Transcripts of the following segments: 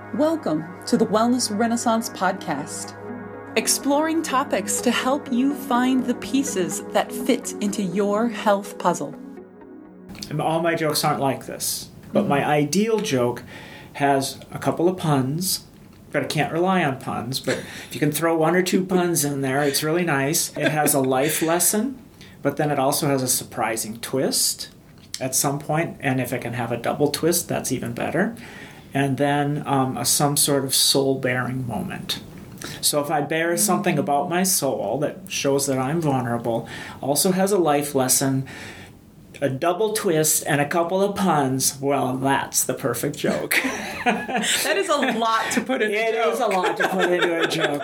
Welcome to the Wellness Renaissance Podcast, exploring topics to help you find the pieces that fit into your health puzzle. All my jokes aren't like this, but my ideal joke has a couple of puns, but I can't rely on puns, but if you can throw one or two puns in there, it's really nice. It has a life lesson, but then it also has a surprising twist at some point, and if it can have a double twist, that's even better. And then some sort of soul-bearing moment. So if I bear something about my soul that shows that I'm vulnerable, also has a life lesson, a double twist, and a couple of puns, well, that's the perfect joke. That is a lot to put into a joke. It is a lot to put into a joke.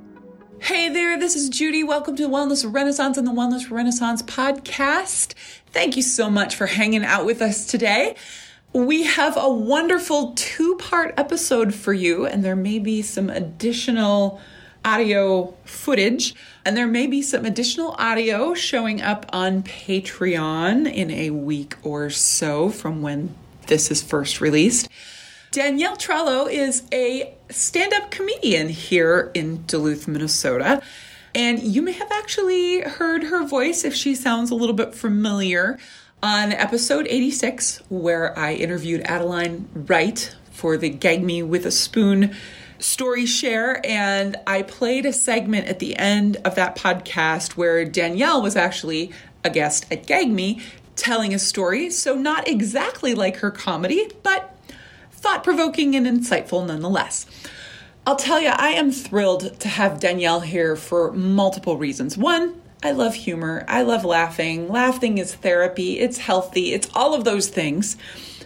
Hey there, this is Judy. Welcome to Wellness Renaissance and the Wellness Renaissance Podcast. Thank you so much for hanging out with us today. We have a wonderful two-part episode for you, and there may be some additional audio footage, and there may be some additional audio showing up on Patreon in a week or so from when this is first released. Danielle Trello is a stand-up comedian here in Duluth, Minnesota, and you may have actually heard her voice if she sounds a little bit familiar on episode 86, where I interviewed Adeline Wright for the Gag Me with a Spoon story share, and I played a segment at the end of that podcast where Danielle was actually a guest at Gag Me telling a story, so not exactly like her comedy, but thought-provoking and insightful nonetheless. I'll tell you, I am thrilled to have Danielle here for multiple reasons. One, I love humor. I love laughing. Laughing is therapy. It's healthy. It's all of those things.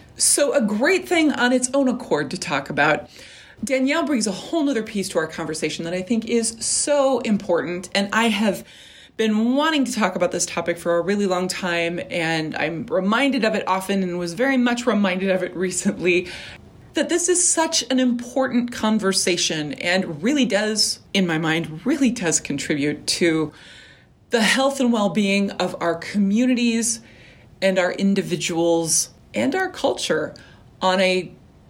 So a great thing on its own accord to talk about. Danielle brings a whole nother piece to our conversation that I think is so important. And I have been wanting to talk about this topic for a really long time. And I'm reminded of it often and was very much reminded of it recently, that this is such an important conversation and really does, in my mind, really does contribute to the health and well-being of our communities and our individuals and our culture on a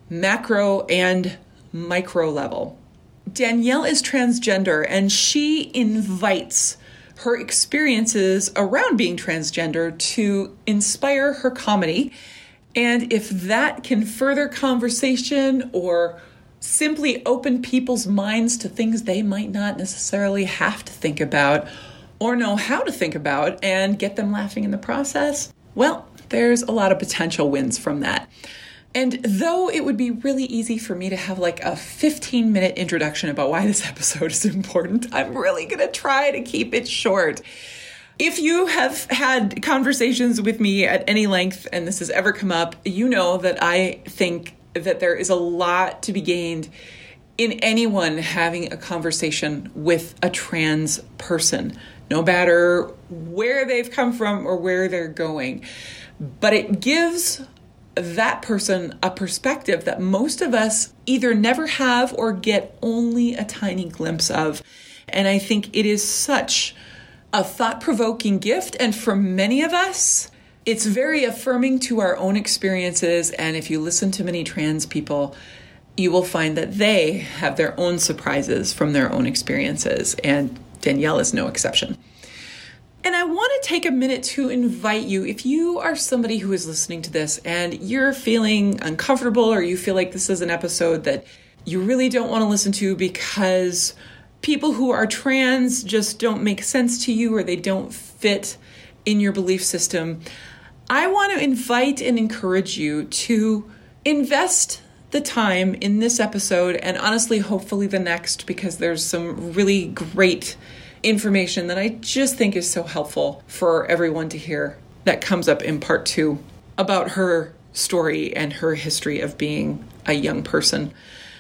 macro and micro level. Danielle is transgender, and she invites her experiences around being transgender to inspire her comedy. And if that can further conversation or simply open people's minds to things they might not necessarily have to think about or know how to think about and get them laughing in the process, well, there's a lot of potential wins from that. And though it would be really easy for me to have like a 15-minute introduction about why this episode is important, I'm really going to try to keep it short. If you have had conversations with me at any length and this has ever come up, you know that I think that there is a lot to be gained in anyone having a conversation with a trans person, no matter where they've come from or where they're going. But it gives that person a perspective that most of us either never have or get only a tiny glimpse of. And I think it is such a thought-provoking gift. And for many of us, it's very affirming to our own experiences. And if you listen to many trans people, you will find that they have their own surprises from their own experiences. And Danielle is no exception. And I want to take a minute to invite you, if you are somebody who is listening to this and you're feeling uncomfortable or you feel like this is an episode that you really don't want to listen to because people who are trans just don't make sense to you or they don't fit in your belief system, I want to invite and encourage you to invest the time in this episode and honestly, hopefully the next, because there's some really great information that I just think is so helpful for everyone to hear that comes up in part 2 about her story and her history of being a young person.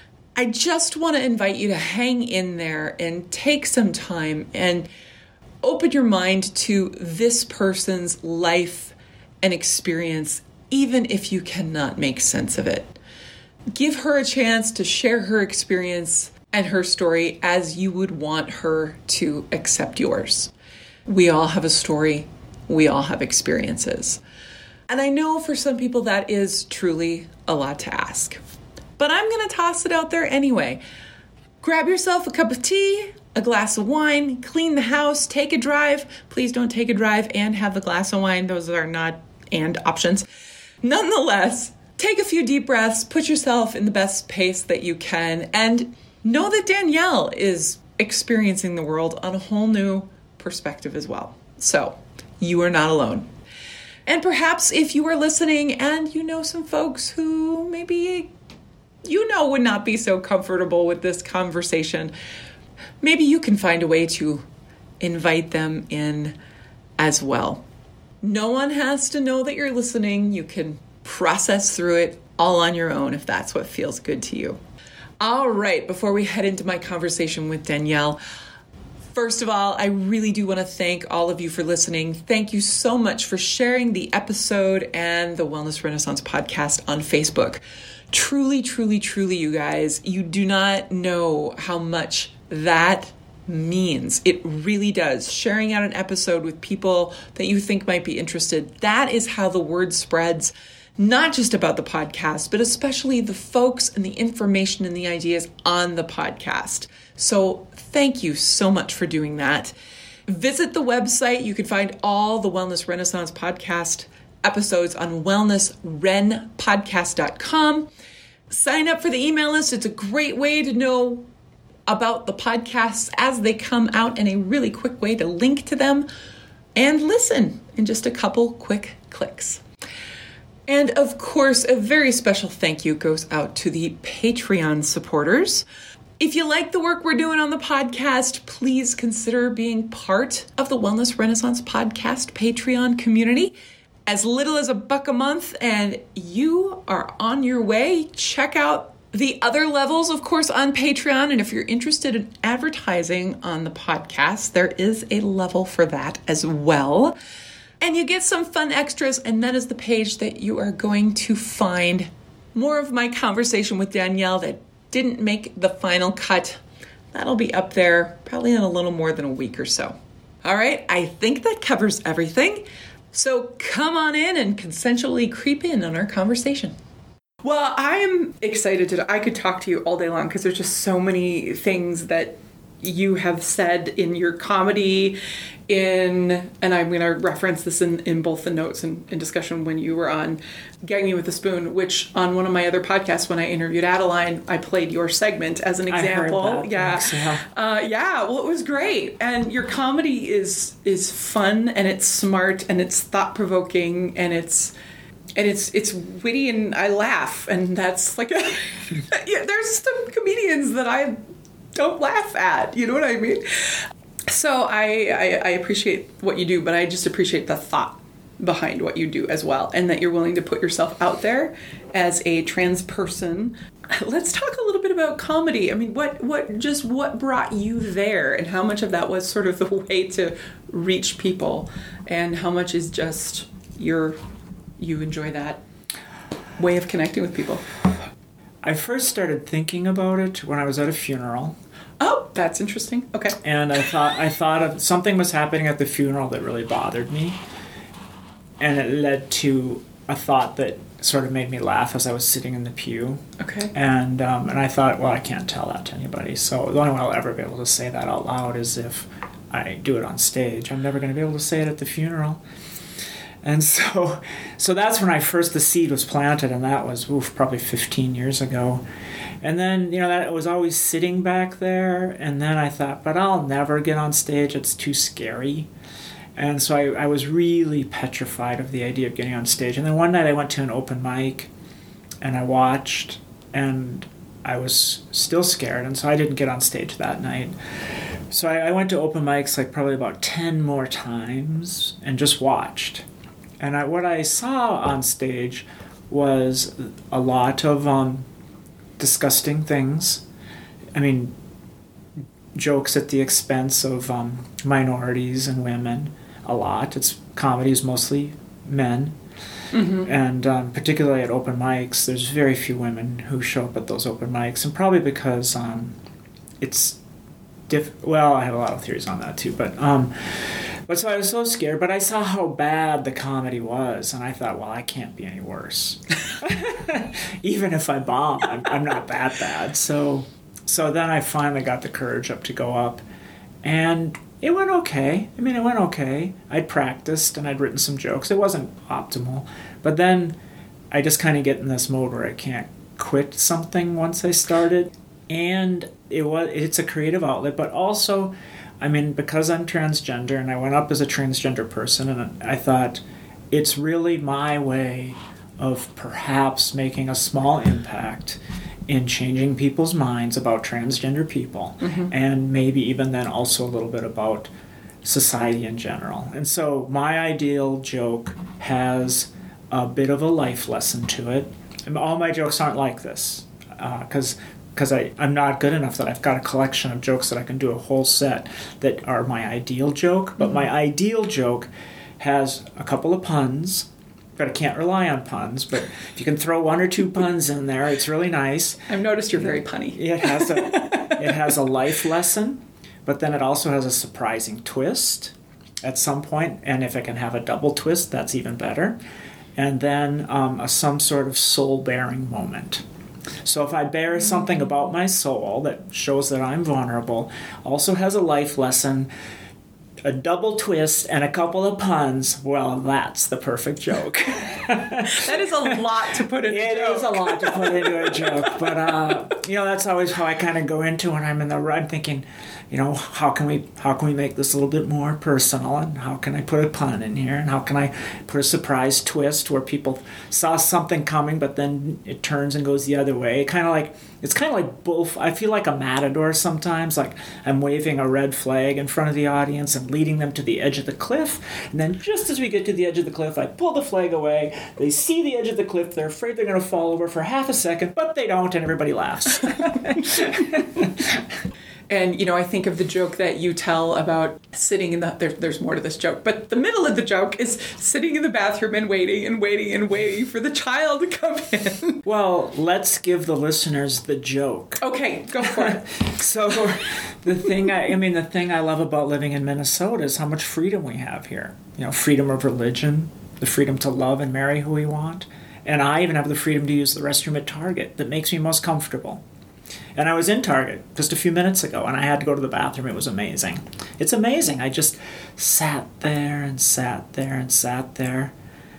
I just want to invite you to hang in there and take some time and open your mind to this person's life and experience, even if you cannot make sense of it. Give her a chance to share her experience and her story as you would want her to accept yours. We all have a story. We all have experiences. And I know for some people that is truly a lot to ask. but I'm going to toss it out there anyway. Grab yourself a cup of tea, a glass of wine, clean the house, take a drive. Please don't take a drive and have the glass of wine. Those are not and options. Nonetheless, take a few deep breaths, put yourself in the best pace that you can, and know that Danielle is experiencing the world on a whole new perspective as well. So, you are not alone. And perhaps if you are listening and you know some folks who maybe would not be so comfortable with this conversation, maybe you can find a way to invite them in as well. No one has to know that you're listening. You can process through it all on your own if that's what feels good to you. All right, before we head into my conversation with Danielle, first of all, I really do want to thank all of you for listening. Thank you so much for sharing the episode and the Wellness Renaissance podcast on Facebook. Truly, truly, truly, you guys, you do not know how much that means. It really does. Sharing out an episode with people that you think might be interested, that is how the word spreads, not just about the podcast, but especially the folks and the information and the ideas on the podcast. So thank you so much for doing that. Visit the website. You can find all the Wellness Renaissance podcast episodes on wellnessrenpodcast.com. Sign up for the email list. It's a great way to know about the podcasts as they come out and a really quick way to link to them and listen in just a couple quick clicks. And of course, a very special thank you goes out to the Patreon supporters. If you like the work we're doing on the podcast, please consider being part of the Wellness Renaissance podcast Patreon community. As little as $1 a month, and you are on your way. Check out the other levels, of course, on Patreon. And if you're interested in advertising on the podcast, there is a level for that as well. And you get some fun extras, and that is the page that you are going to find more of my conversation with Danielle that didn't make the final cut. That'll be up there probably in a little more than a week or so. All right, I think that covers everything. So come on in and consensually creep in on our conversation. Well, I'm excited I could talk to you all day long because there's just so many things that you have said in your comedy, and I'm going to reference this in both the notes and in discussion when you were on Gag Me With a Spoon, which on one of my other podcasts when I interviewed Adeline, I played your segment as an example. I heard that. Yeah. Thanks, Well, it was great. And your comedy is fun, and it's smart, and it's thought-provoking, and it's witty, and I laugh, and that's like there's some comedians that I don't laugh at, you know what I mean? So I appreciate what you do, but I just appreciate the thought behind what you do as well, and that you're willing to put yourself out there as a trans person. Let's talk a little bit about comedy. I mean, what brought you there, and how much of that was sort of the way to reach people, and how much is just you enjoy that way of connecting with people? I first started thinking about it when I was at a funeral. Oh, that's interesting. Okay. And I thought of something was happening at the funeral that really bothered me. And it led to a thought that sort of made me laugh as I was sitting in the pew. Okay. And I thought, well, I can't tell that to anybody. So the only way I'll ever be able to say that out loud is if I do it on stage. I'm never going to be able to say it at the funeral. And so that's when the seed was planted, and that was probably 15 years ago. And then, that was always sitting back there, and then I thought, but I'll never get on stage, it's too scary. And so I was really petrified of the idea of getting on stage. And then one night I went to an open mic, and I watched, and I was still scared, and so I didn't get on stage that night. So I went to open mics like probably about 10 more times and just watched. And what I saw on stage was a lot of disgusting things. I mean, jokes at the expense of minorities and women a lot. Comedy is mostly men. Mm-hmm. And particularly at open mics, there's very few women who show up at those open mics. And probably because it's well, I have a lot of theories on that too. But But so I was so scared, but I saw how bad the comedy was, and I thought, well, I can't be any worse. Even if I bomb, I'm not that bad. So then I finally got the courage up to go up, and it went okay. I mean, it went okay. I'd practiced, and I'd written some jokes. It wasn't optimal, but then I just kind of get in this mode where I can't quit something once I started, and it's a creative outlet, but also, I mean, because I'm transgender and I went up as a transgender person, and I thought it's really my way of perhaps making a small impact in changing people's minds about transgender people, and maybe even then also a little bit about society in general. And so my ideal joke has a bit of a life lesson to it. And all my jokes aren't like this, because I'm not good enough that I've got a collection of jokes that I can do a whole set that are my ideal joke. But my ideal joke has a couple of puns, but I can't rely on puns. But if you can throw one or two puns in there, it's really nice. I've noticed you're very punny. It has a life lesson, but then it also has a surprising twist at some point. And if it can have a double twist, that's even better. And then some sort of soul-bearing moment. So if I bear something about my soul that shows that I'm vulnerable, also has a life lesson, a double twist, and a couple of puns, well, that's the perfect joke. That is a lot to put into a joke. It is a lot to put into a joke, but that's always how I kind of go into when I'm in the run, thinking, how can we make this a little bit more personal, and how can I put a pun in here, and how can I put a surprise twist where people saw something coming, but then it turns and goes the other way. It's kind of like both. I feel like a matador sometimes, like I'm waving a red flag in front of the audience and leading them to the edge of the cliff, and then just as we get to the edge of the cliff, I pull the flag away. They see the edge of the cliff. They're afraid they're going to fall over for half a second, but they don't, and everybody laughs. And, I think of the joke that you tell about sitting in there's more to this joke, but the middle of the joke is sitting in the bathroom and waiting and waiting and waiting for the child to come in. Well, let's give the listeners the joke. Okay, go for it. So the thing I love about living in Minnesota is how much freedom we have here. Freedom of religion, the freedom to love and marry who we want. And I even have the freedom to use the restroom at Target that makes me most comfortable. And I was in Target just a few minutes ago, and I had to go to the bathroom. It was amazing. It's amazing. I just sat there and sat there and sat there,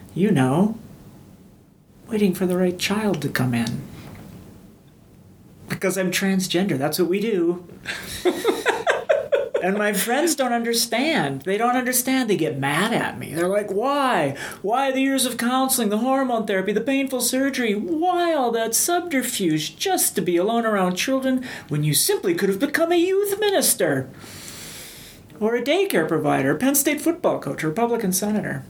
waiting for the right child to come in. Because I'm transgender. That's what we do. And my friends don't understand. They don't understand. They get mad at me. They're like, why? Why the years of counseling, the hormone therapy, the painful surgery? Why all that subterfuge just to be alone around children when you simply could have become a youth minister? Or a daycare provider, Penn State football coach, a Republican senator.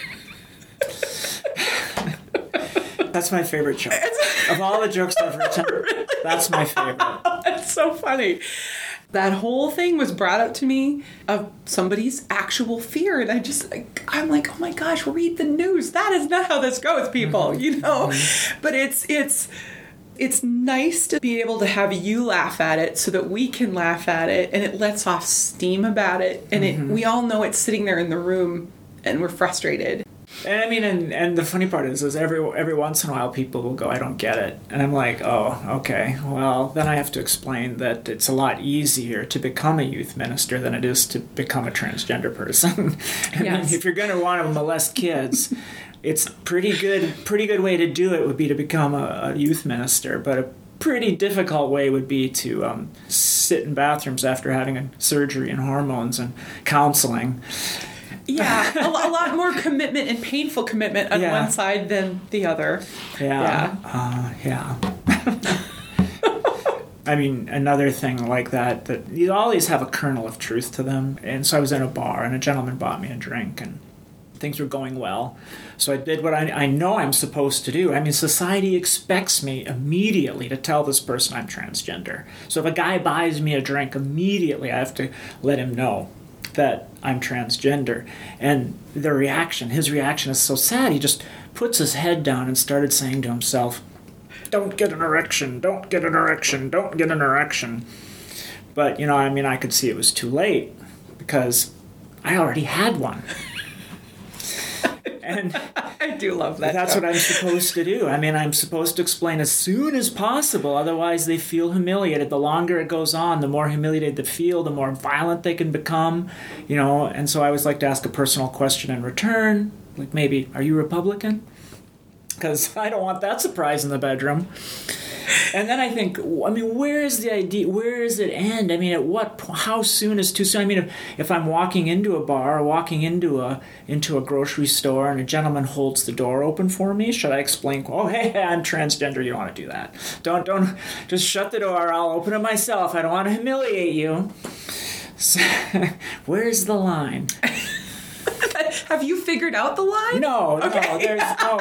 That's my favorite joke. Of all the jokes I've written, that's my favorite. That's so funny. That whole thing was brought up to me of somebody's actual fear. And I'm like, oh my gosh, read the news. That is not how this goes, people, Mm-hmm. But it's nice to be able to have you laugh at it so that we can laugh at it, and it lets off steam about it. And we all know it's sitting there in the room and we're frustrated. And and the funny part is every once in a while people will go, I don't get it. And I'm like, oh, okay. Well, then I have to explain that it's a lot easier to become a youth minister than it is to become a transgender person. I mean, if you're going to want to molest kids, it's pretty good way to do it would be to become a youth minister. But a pretty difficult way would be to sit in bathrooms after having a surgery and hormones and counseling. Yeah, a lot more commitment and painful commitment on one side than the other. Yeah. I mean, another thing like that you always have a kernel of truth to them. And so I was in a bar, and a gentleman bought me a drink, and things were going well. So I did what I know I'm supposed to do. I mean, society expects me immediately to tell this person I'm transgender. So if a guy buys me a drink, immediately I have to let him know that I'm transgender. And his reaction is so sad. He just puts his head down and started saying to himself, don't get an erection, don't get an erection, don't get an erection. But, I could see it was too late, because I already had one. And I do love that. that's what I'm supposed to do. I mean, I'm supposed to explain as soon as possible. Otherwise, they feel humiliated. The longer it goes on, the more humiliated they feel, the more violent they can become, And so I always like to ask a personal question in return. Like maybe, are you Republican? Because I don't want that surprise in the bedroom. And then I think, where is the idea? Where does it end? How soon is too soon? If I'm walking into a bar or walking into a grocery store and a gentleman holds the door open for me, should I explain, oh, hey, I'm transgender, you don't want to do that. Don't, just shut the door, I'll open it myself. I don't want to humiliate you. So, where's the line? Have you figured out the line? No, okay. There's no.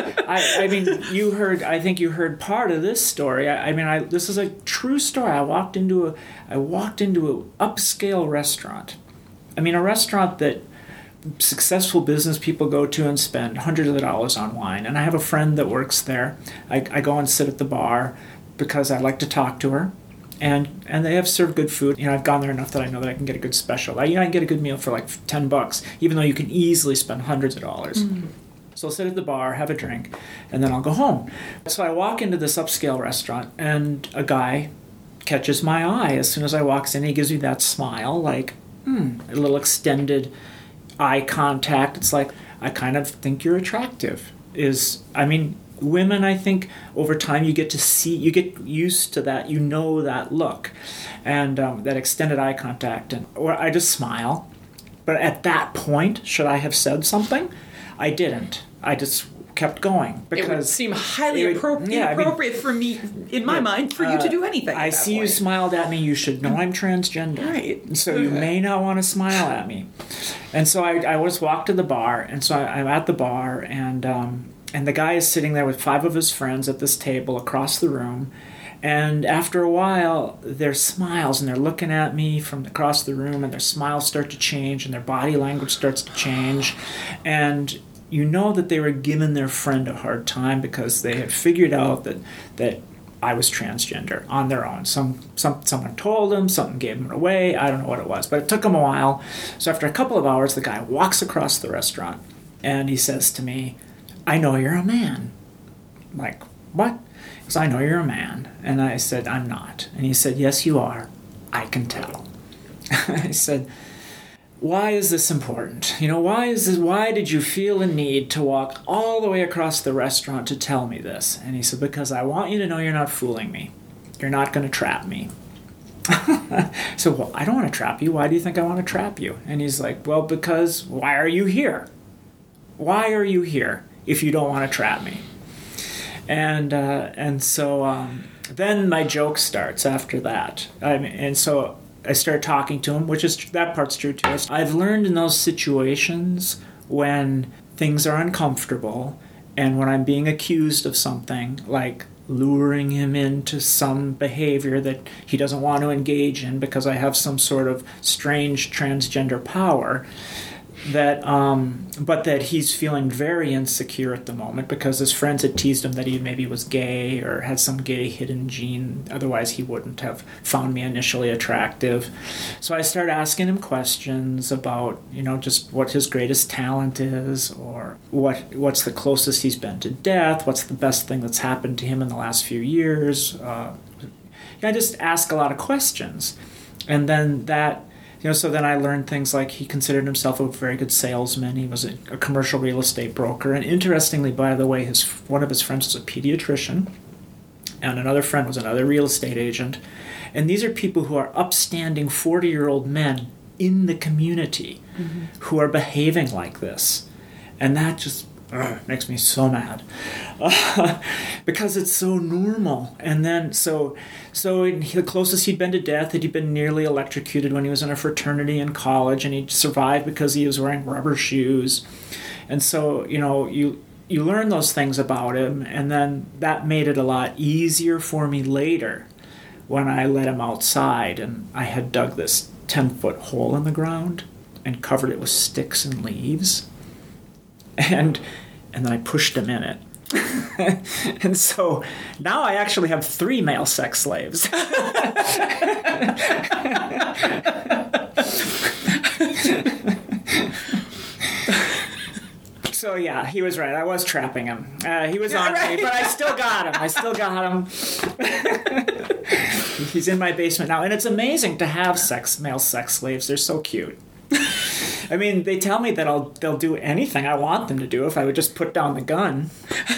You heard. I think you heard part of this story. This is a true story. I walked into an upscale restaurant. A restaurant that successful business people go to and spend hundreds of dollars on wine. And I have a friend that works there. I go and sit at the bar because I like to talk to her. And they have served good food. I've gone there enough that I know that I can get a good special. I can get a good meal for like $10, even though you can easily spend hundreds of dollars. Mm-hmm. So I'll sit at the bar, have a drink, and then I'll go home. So I walk into this upscale restaurant, and a guy catches my eye as soon as I walk in. He gives me that smile, like, a little extended eye contact. It's like, I kind of think you're attractive. Women, I think, over time you get used to that, that look, and that extended eye contact, or I just smile. But at that point, should I have said something? I didn't. I just kept going because it would seem highly inappropriate for me, in my mind, for you to do anything. I see you smiled at me. You should know I'm transgender, right? So you may not want to smile at me. And so I just walked to the bar, and so I'm at the bar, and the guy is sitting there with 5 of his friends at this table across the room. And after a while, their smiles, and they're looking at me from across the room, and their smiles start to change, and their body language starts to change. And you know that they were giving their friend a hard time because they had figured out that I was transgender on their own. Someone told them, something gave them away. I don't know what it was, but it took them a while. So after a couple of hours, the guy walks across the restaurant, and he says to me, I know you're a man. I'm like, what? He goes, I know you're a man. And I said, I'm not. And he said, yes, you are. I can tell. I said, why is this important? Why did you feel a need to walk all the way across the restaurant to tell me this? And he said, because I want you to know you're not fooling me. You're not going to trap me. So, well, I don't want to trap you. Why do you think I want to trap you? And he's like, well, because why are you here? Why are you here if you don't want to trap me? And so then my joke starts after that. And so I start talking to him, that part's true too. I've learned in those situations when things are uncomfortable and when I'm being accused of something, like luring him into some behavior that he doesn't want to engage in because I have some sort of strange transgender power, but that he's feeling very insecure at the moment because his friends had teased him that he maybe was gay or had some gay hidden gene. Otherwise, he wouldn't have found me initially attractive. So I started asking him questions about, just what his greatest talent is, or what's the closest he's been to death, what's the best thing that's happened to him in the last few years. I just ask a lot of questions. And then so then I learned things like he considered himself a very good salesman. He was a commercial real estate broker. And interestingly, by the way, one of his friends was a pediatrician, and another friend was another real estate agent. And these are people who are upstanding 40-year-old men in the community who are behaving like this. And that just makes me so mad because it's so normal. And then so the closest he'd been to death, he'd been nearly electrocuted when he was in a fraternity in college, and he survived because he was wearing rubber shoes. And so you learn those things about him, and then that made it a lot easier for me later when I let him outside, and I had dug this 10-foot hole in the ground and covered it with sticks and leaves. And then I pushed him in it. And so now I actually have 3 male sex slaves. So yeah, he was right. I was trapping him. He was on right. me, but I still got him. He's in my basement now, and it's amazing to have male sex slaves. They're so cute. I mean, they tell me that they'll do anything I want them to do if I would just put down the gun.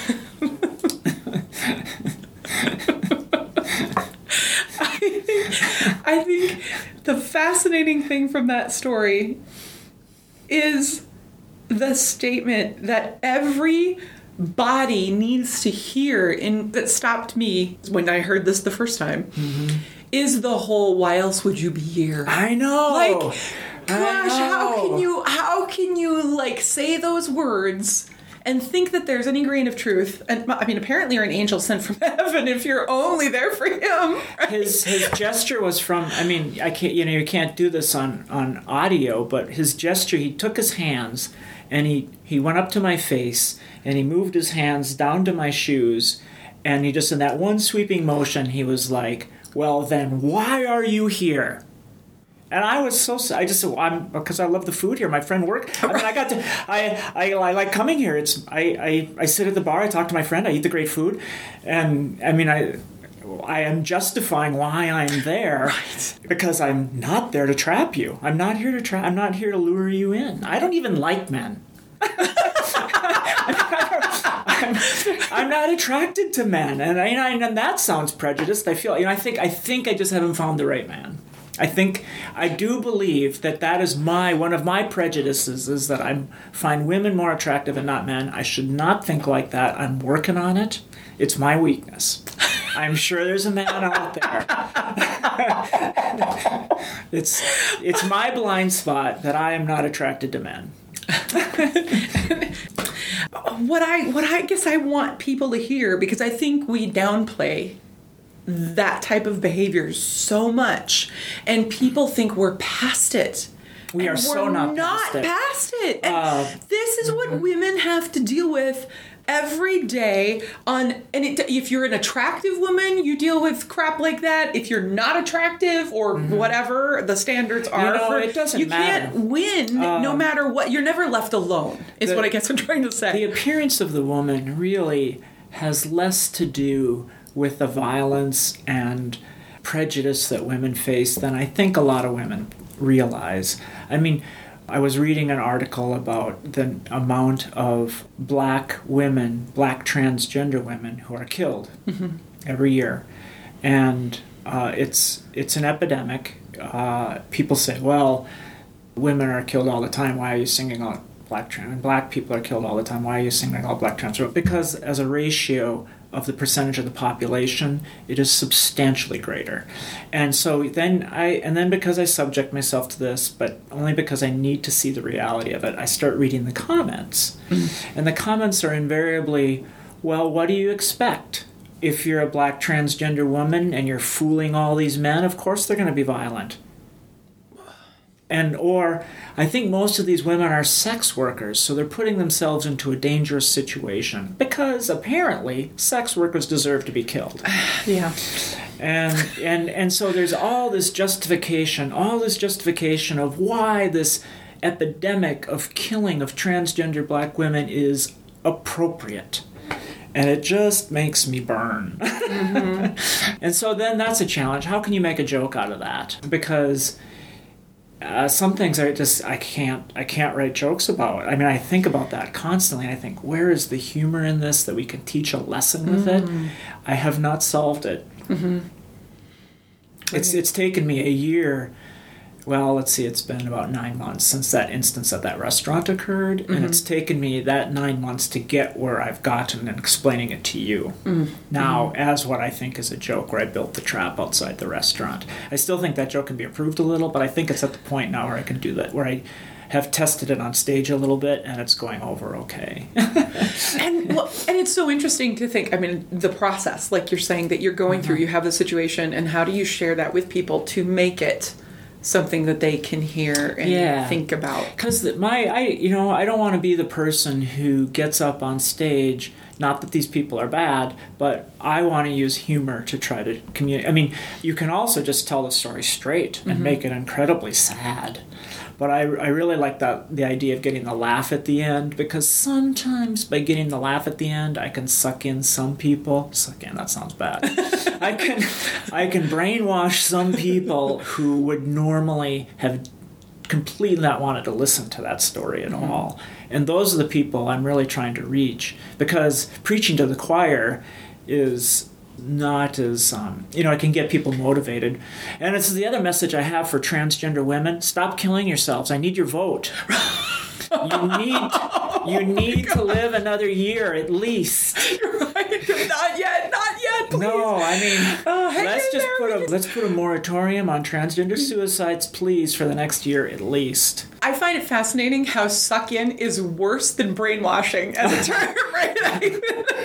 I think the fascinating thing from that story is the statement that every body needs to hear, and that stopped me when I heard this the first time, is the whole, why else would you be here? I know. Like, gosh, how can you like say those words and think that there's any grain of truth? And I mean, apparently you're an angel sent from heaven if you're only there for him. Right? His gesture was from, I mean, I can't, you can't do this on audio, but his gesture, he took his hands and he went up to my face and he moved his hands down to my shoes, and he just, in that one sweeping motion, he was like, well, then why are you here? And I was I just said, because I love the food here. My friend worked. I mean, I like coming here. I sit at the bar. I talk to my friend. I eat the great food, and I mean, I am justifying why I'm there, right, because I'm not there to trap you. I'm not here to lure you in. I don't even like men. I'm not attracted to men, and that sounds prejudiced. I feel, I think I just haven't found the right man. I do believe that is one of my prejudices, is that I find women more attractive and not men. I should not think like that. I'm working on it. It's my weakness. I'm sure there's a man out there. It's my blind spot that I am not attracted to men. What I guess I want people to hear, because I think we downplay that type of behavior so much, and people think we're past it. We are so not past it. And this is what women have to deal with every day. If you're an attractive woman, you deal with crap like that. If you're not attractive or whatever the standards are, it doesn't matter. You can't win no matter what. You're never left alone, is what I guess I'm trying to say. The appearance of the woman really has less to do with the violence and prejudice that women face than I think a lot of women realize. I mean, I was reading an article about the amount of black transgender women who are killed every year. And it's an epidemic. People say, well, women are killed all the time. Why are you singing out black people are killed all the time. Why are you singling out black trans? Because as a ratio of the percentage of the population, it is substantially greater. And so then because I subject myself to this, but only because I need to see the reality of it, I start reading the comments. And the comments are invariably, well, what do you expect? If you're a black transgender woman and you're fooling all these men, of course they're going to be violent. Or I think most of these women are sex workers, so they're putting themselves into a dangerous situation because apparently sex workers deserve to be killed. Yeah. And so there's all this justification of why this epidemic of killing of transgender black women is appropriate. And it just makes me burn. And so then that's a challenge. How can you make a joke out of that? Because some things I can't write jokes about. I mean, I think about that constantly. I think, where is the humor in this that we can teach a lesson with it? I have not solved it. It's taken me a year. Well, let's see, it's been about 9 months since that instance at that restaurant occurred, and it's taken me that 9 months to get where I've gotten and explaining it to you. Now, as what I think is a joke, where I built the trap outside the restaurant. I still think that joke can be improved a little, but I think it's at the point now where I can do that, where I have tested it on stage a little bit, and it's going over okay. And it's so interesting to think, I mean, the process, like you're saying, that you're going through, you have the situation, and how do you share that with people to make it something that they can hear and think about? Because I don't want to be the person who gets up on stage. Not that these people are bad, but I want to use humor to try to communicate. I mean, you can also just tell the story straight and make it incredibly sad. But I really like the idea of getting the laugh at the end, because sometimes by getting the laugh at the end, I can suck in some people. Suck in, that sounds bad. I can brainwash some people who would normally have completely not wanted to listen to that story at all. And those are the people I'm really trying to reach, because preaching to the choir is not as, I can get people motivated. And it's the other message I have for transgender women. Stop killing yourselves. I need your vote. You need to live another year at least. Right. Not yet, please. No, I mean, let's put a moratorium on transgender suicides, please, for the next year at least. I find it fascinating how suck in is worse than brainwashing as a term, right?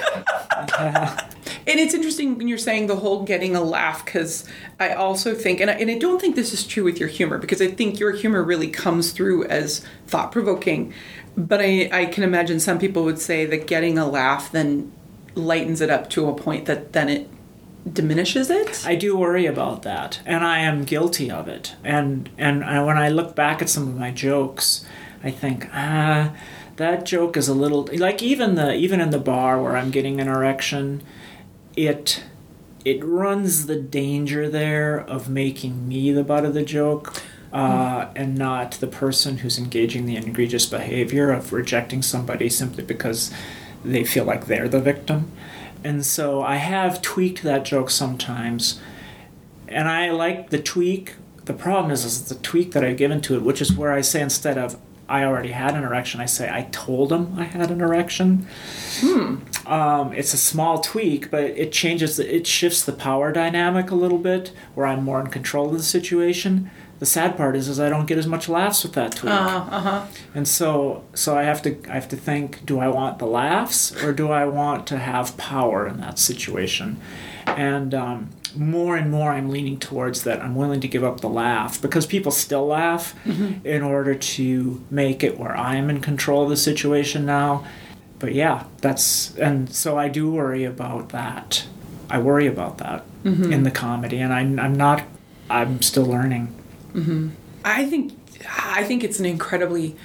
And it's interesting when you're saying the whole getting a laugh, because I also think, and I don't think this is true with your humor, because I think your humor really comes through as thought-provoking. But I can imagine some people would say that getting a laugh then lightens it up to a point that then it diminishes it. I do worry about that, and I am guilty of it. And when I look back at some of my jokes, I think, that joke is a little like even in the bar where I'm getting an erection. It runs the danger there of making me the butt of the joke, and not the person who's engaging the egregious behavior of rejecting somebody simply because they feel like they're the victim. And so I have tweaked that joke sometimes, and I like the tweak. The problem is the tweak that I've given to it, which is where I say, instead of I already had an erection, I say I told him I had an erection. It's a small tweak, but it shifts the power dynamic a little bit, where I'm more in control of the situation. The sad part is I don't get as much laughs with that tweak. And so I have to think, do I want the laughs, or do I want to have power in that situation? And more and more I'm leaning towards that. I'm willing to give up the laugh, because people still laugh in order to make it where I'm in control of the situation now. But yeah, and so I do worry about that. I worry about that in the comedy, and I'm still learning. I think it's an incredibly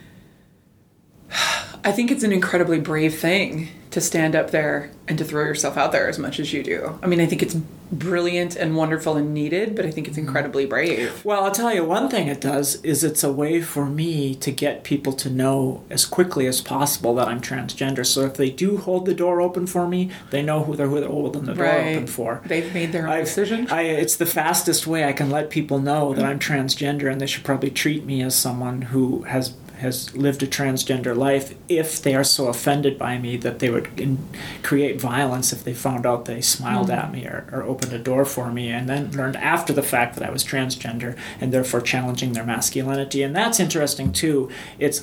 brave thing to stand up there and to throw yourself out there as much as you do. I mean, I think it's brilliant and wonderful and needed, but I think it's incredibly brave. Well, I'll tell you one thing it does is it's a way for me to get people to know as quickly as possible that I'm transgender. So if they do hold the door open for me, they know who they're holding the door open for. They've made their own decision. It's the fastest way I can let people know that I'm transgender, and they should probably treat me as someone who has lived a transgender life, if they are so offended by me that they would create violence if they found out they smiled at me or opened a door for me, and then learned after the fact that I was transgender, and therefore challenging their masculinity. And that's interesting too. It's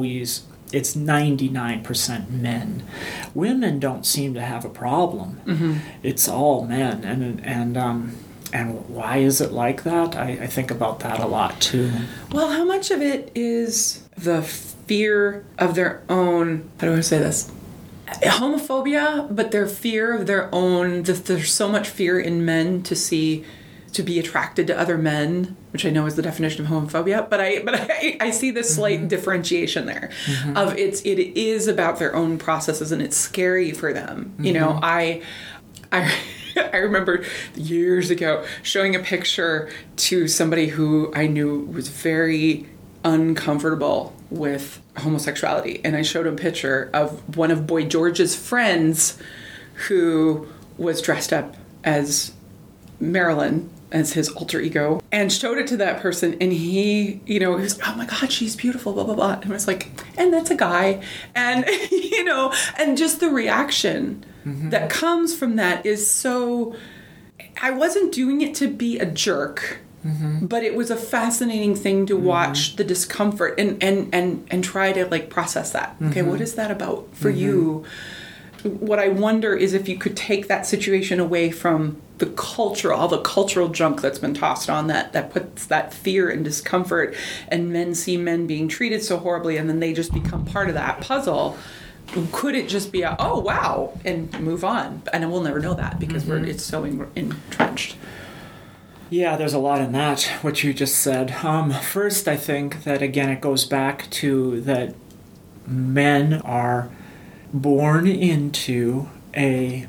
99% men. Women don't seem to have a problem. It's all men, and why is it like that? I think about that a lot too. Well, how much of it is the fear of their own, how do I say this? Homophobia, but their fear of their own, there's so much fear in men to be attracted to other men, which I know is the definition of homophobia, but I see this slight differentiation there of it is about their own processes, and it's scary for them. You know, I remember years ago showing a picture to somebody who I knew was very uncomfortable with homosexuality, and I showed him a picture of one of Boy George's friends who was dressed up as Marilyn, as his alter ego, and showed it to that person, and he was, oh my God, she's beautiful, blah, blah, blah. And I was like, and that's a guy. And, and just the reaction that comes from that is so, I wasn't doing it to be a jerk, but it was a fascinating thing to watch the discomfort and try to process that. Okay, what is that about for you? What I wonder is if you could take that situation away from the culture, all the cultural junk that's been tossed on that puts that fear and discomfort, and men see men being treated so horribly, and then they just become part of that puzzle. Could it just be oh wow, and move on? And we'll never know that because it's so entrenched. Yeah, there's a lot in that, what you just said. First, I think that, again, it goes back to that men are born into a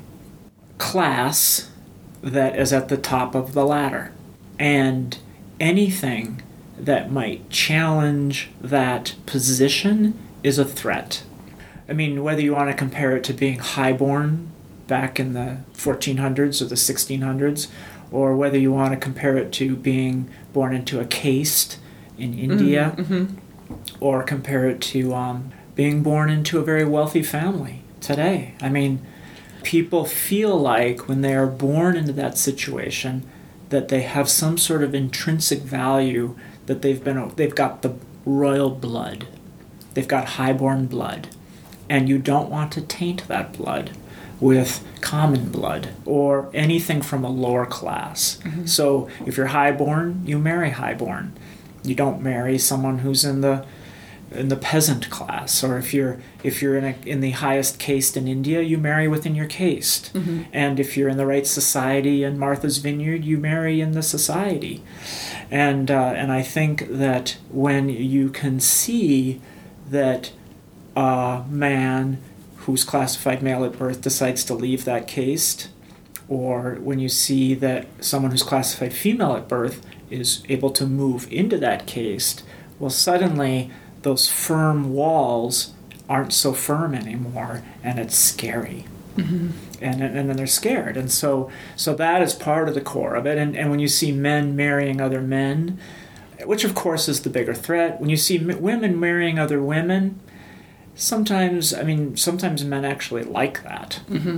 class that is at the top of the ladder. And anything that might challenge that position is a threat. I mean, whether you want to compare it to being highborn back in the 1400s or the 1600s, or whether you want to compare it to being born into a caste in India, or compare it to being born into a very wealthy family today. I mean, people feel like when they are born into that situation that they have some sort of intrinsic value, that they've got the royal blood. They've got highborn blood. And you don't want to taint that blood with common blood or anything from a lower class. So if you're highborn, you marry highborn. You don't marry someone who's in the peasant class, or if you're in the highest caste in India, you marry within your caste. And if you're in the right society in Martha's Vineyard, you marry in the society. And I think that when you can see that a man who's classified male at birth decides to leave that caste, or when you see that someone who's classified female at birth is able to move into that caste, well, suddenly those firm walls aren't so firm anymore, and it's scary. And then they're scared. And so that is part of the core of it. And when you see men marrying other men, which of course is the bigger threat, when you see women marrying other women, sometimes men actually like that.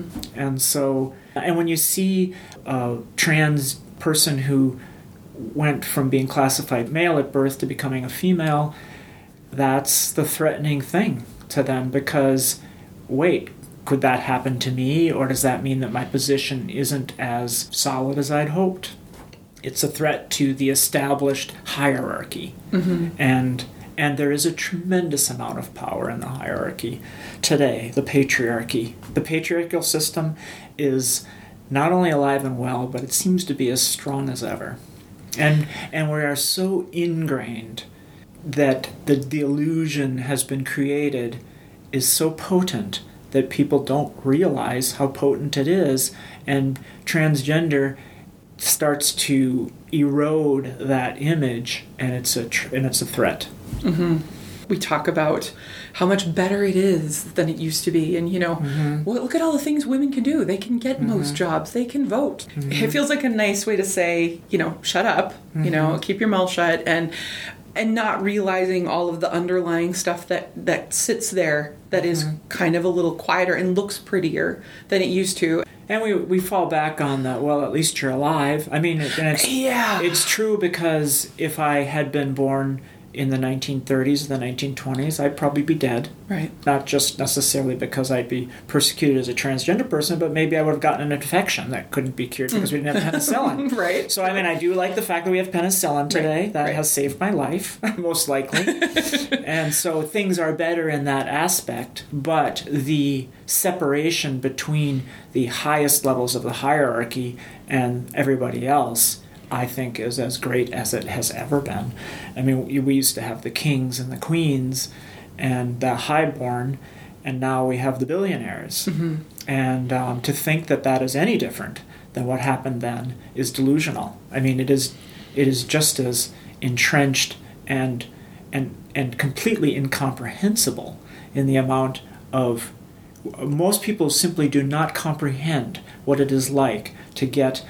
And when you see a trans person who went from being classified male at birth to becoming a female, that's the threatening thing to them, because, wait, could that happen to me, or does that mean that my position isn't as solid as I'd hoped? It's a threat to the established hierarchy. And there is a tremendous amount of power in the hierarchy today, the patriarchy. The patriarchal system is not only alive and well, but it seems to be as strong as ever. And we are so ingrained that the illusion has been created is so potent that people don't realize how potent it is, and transgender starts to erode that image, and it's a threat. We talk about how much better it is than it used to be, and well, look at all the things women can do. They can get most jobs. They can vote. It feels like a nice way to say, shut up. Keep your mouth shut, and not realizing all of the underlying stuff that sits there that is kind of a little quieter and looks prettier than it used to. And we fall back on that, well, at least you're alive. I mean, it's true, because if I had been born in the 1930s, the 1920s, I'd probably be dead. Right. Not just necessarily because I'd be persecuted as a transgender person, but maybe I would have gotten an infection that couldn't be cured because we didn't have penicillin. Right. So, I do like the fact that we have penicillin today. That has saved my life, most likely. And so things are better in that aspect, but the separation between the highest levels of the hierarchy and everybody else, I think, is as great as it has ever been. I mean, we used to have the kings and the queens and the highborn, and now we have the billionaires. And to think that is any different than what happened then is delusional. I mean, it is just as entrenched and completely incomprehensible in the amount of... Most people simply do not comprehend what it is like to get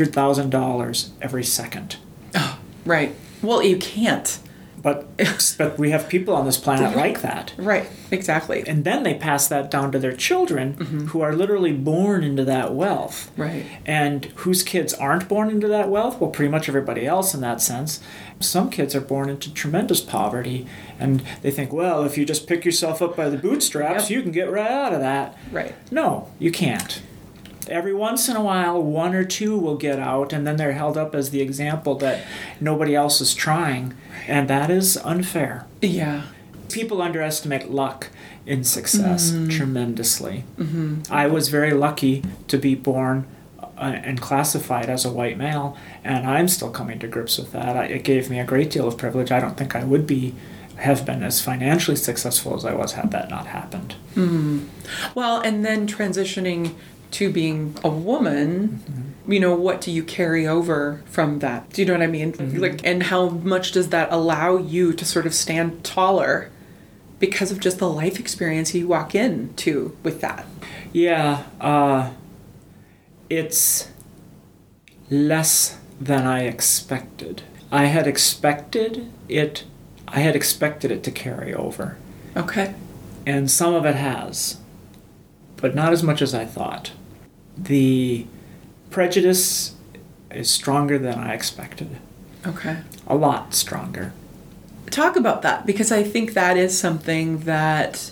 $100,000 every second. Oh, right. Well, you can't. But we have people on this planet like that. Right, exactly. And then they pass that down to their children, who are literally born into that wealth. Right. And whose kids aren't born into that wealth? Well, pretty much everybody else in that sense. Some kids are born into tremendous poverty, and they think, well, if you just pick yourself up by the bootstraps, you can get right out of that. Right. No, you can't. Every once in a while, one or two will get out, and then they're held up as the example that nobody else is trying, and that is unfair. Yeah. People underestimate luck in success tremendously. I was very lucky to be born and classified as a white male, and I'm still coming to grips with that. It gave me a great deal of privilege. I don't think I would have been as financially successful as I was had that not happened. Well, and then transitioning to being a woman, what do you carry over from that? Do you know what I mean? Like, and how much does that allow you to sort of stand taller because of just the life experience you walk into with that? Yeah, it's less than I expected. I had expected it to carry over. Okay. And some of it has, but not as much as I thought. The prejudice is stronger than I expected. Okay. A lot stronger. Talk about that, because I think that is something that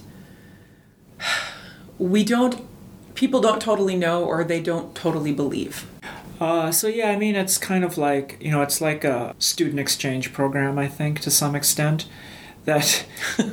people don't totally know, or they don't totally believe. It's kind of like, it's like a student exchange program, I think, to some extent. That,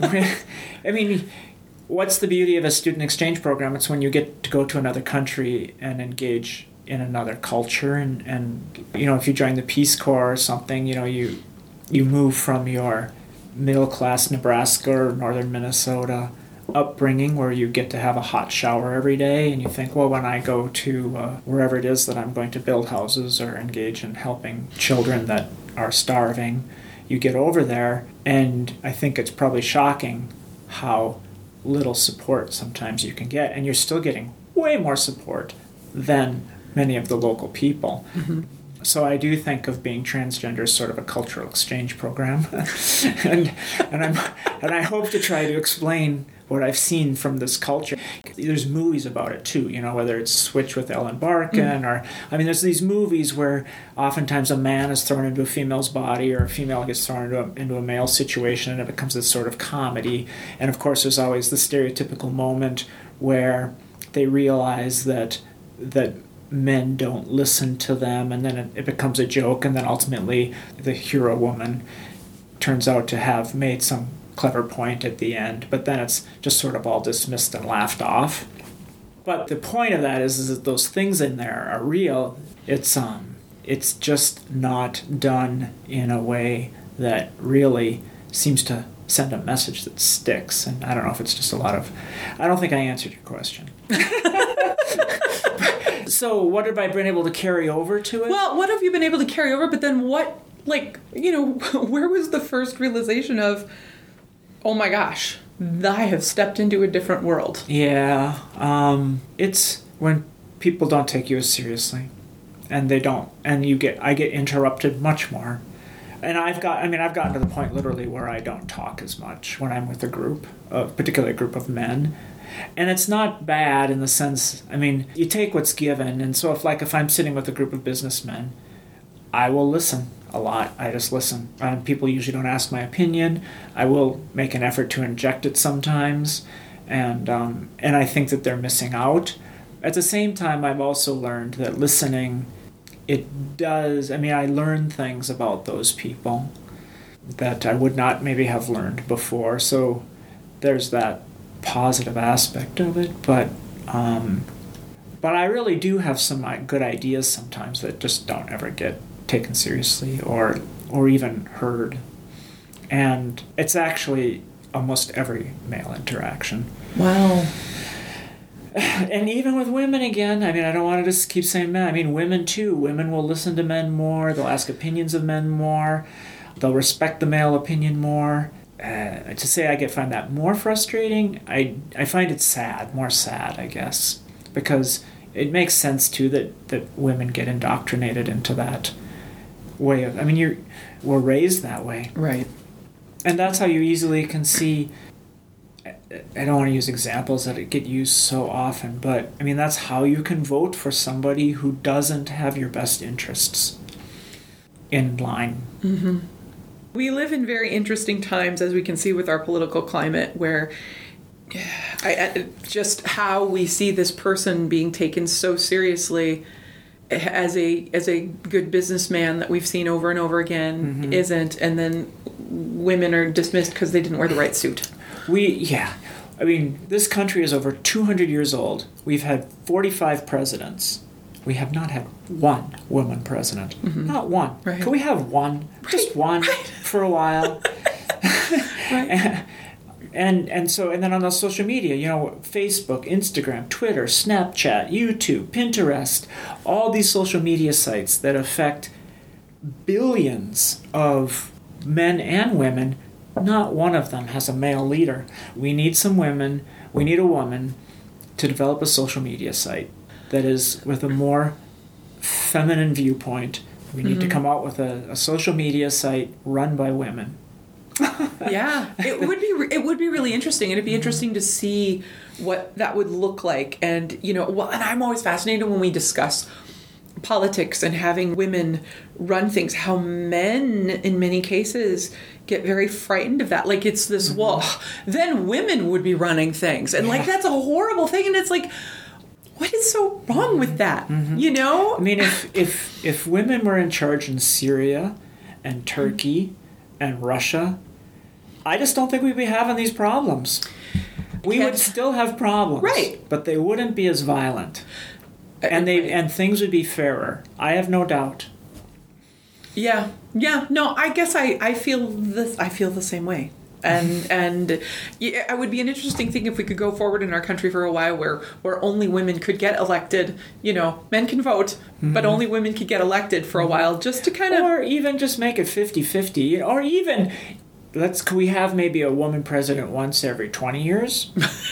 what's the beauty of a student exchange program? It's when you get to go to another country and engage in another culture. And if you join the Peace Corps or something, you move from your middle-class Nebraska or northern Minnesota upbringing where you get to have a hot shower every day, and you think, well, when I go to wherever it is that I'm going to build houses or engage in helping children that are starving, you get over there, and I think it's probably shocking how little support sometimes you can get, and you're still getting way more support than many of the local people. So I do think of being transgender as sort of a cultural exchange program, and I hope to try to explain what I've seen from this culture. There's movies about it too, whether it's Switch with Ellen Barkin, or there's these movies where oftentimes a man is thrown into a female's body, or a female gets thrown into a male situation, and it becomes this sort of comedy. And of course, there's always the stereotypical moment where they realize that men don't listen to them, and then it becomes a joke, and then ultimately the hero woman turns out to have made some clever point at the end, but then it's just sort of all dismissed and laughed off. But the point of that is that those things in there are real. It's just not done in a way that really seems to send a message that sticks. And I don't know if it's just I don't think I answered your question. So what have I been able to carry over to it? Well, what have you been able to carry over? But then what, where was the first realization of, oh my gosh, I have stepped into a different world? Yeah, it's when people don't take you as seriously, and they don't, and I get interrupted much more. And I've gotten to the point literally where I don't talk as much when I'm with a group, particularly a group of men. And it's not bad in the sense, you take what's given. And so if I'm sitting with a group of businessmen, I will listen a lot. I just listen. People usually don't ask my opinion. I will make an effort to inject it sometimes. And I think that they're missing out. At the same time, I've also learned that listening, it does, I learn things about those people that I would not maybe have learned before. So there's that positive aspect of it, but I really do have some good ideas sometimes that just don't ever get taken seriously or even heard. And it's actually almost every male interaction. Wow. And even with women again, I don't want to just keep saying men. Women too. Women will listen to men more. They'll ask opinions of men more. They'll respect the male opinion more. To say I find that more frustrating, I find it more sad, I guess. Because it makes sense too that women get indoctrinated into that way of, we're raised that way. Right. And that's how you easily can see, I don't want to use examples that get used so often, but that's how you can vote for somebody who doesn't have your best interests in line. Mm-hmm. We live in very interesting times, as we can see with our political climate, where just how we see this person being taken so seriously as a good businessman that we've seen over and over again isn't, and then women are dismissed because they didn't wear the right suit. This country is over 200 years old. We've had 45 presidents. we have not had one woman president. Not one. Right. Could we have one? Just one for a while. Right. And then on the social media, Facebook, Instagram, Twitter, Snapchat, YouTube, Pinterest, all these social media sites that affect billions of men and women, not one of them has a male leader. We need some women, we need a woman to develop a social media site that is with a more feminine viewpoint. We need to come out with a social media site run by women. Yeah, it would be really interesting, and it'd be interesting to see what that would look like. And and I'm always fascinated when we discuss politics and having women run things, how men in many cases get very frightened of that. Like it's this, well, then women would be running things, and like that's a horrible thing. And it's like, what is so wrong with that? I mean, if women were in charge in Syria and Turkey and Russia, I just don't think we'd be having these problems. We would still have problems, right? But they wouldn't be as violent, and things would be fairer. I have no doubt. Yeah. No, I guess I feel this. I feel the same way. And yeah, it would be an interesting thing if we could go forward in our country for a while where only women could get elected. Men can vote, but only women could get elected for a while, just to kind of... Or even just make it 50-50. Or even, could we have maybe a woman president once every 20 years?